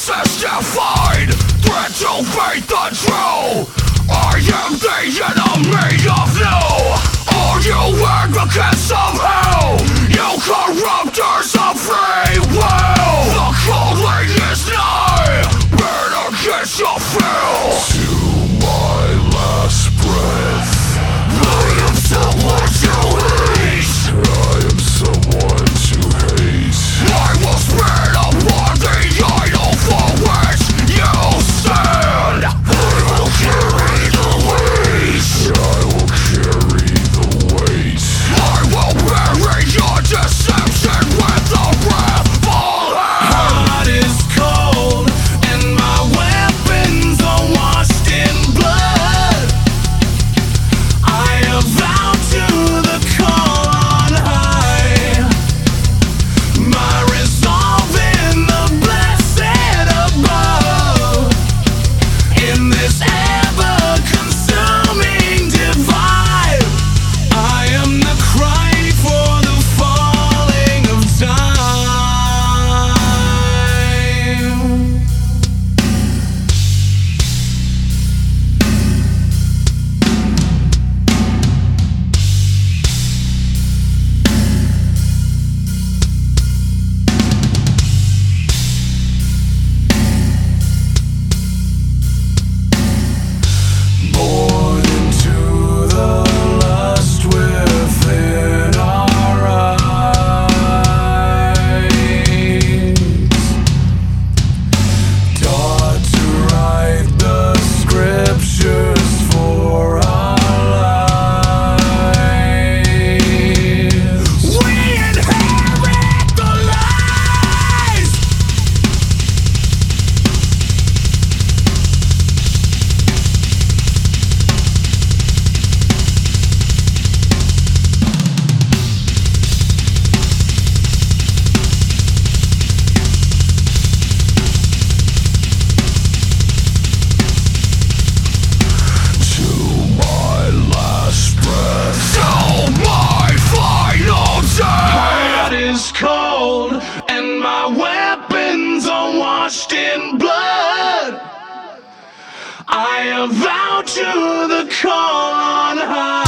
This is defined, threat to faith and true. I am the enemy of new. Are you advocates of hell? You corrupters of free will. The calling is nigh, burn against your fill. To my last breath, I am someone to hate. I am someone to hate. I will spread upon the idol for which you stand. I will carry the weight. I will carry the weight. I will bury your deception with a rifle hand. My heart is cold and my weapons are washed in blood. I have vowed to the call on high. My resolve in the blessed above. In this ever-consuming divide, I am the cry for the falling of time. Born into the lust within our eyes, taught to write the scriptures for our lives. We inherit the lies. To my last breath, till my final My day. heart is cold and my weapons are washed in blood. I have vowed to the call on high.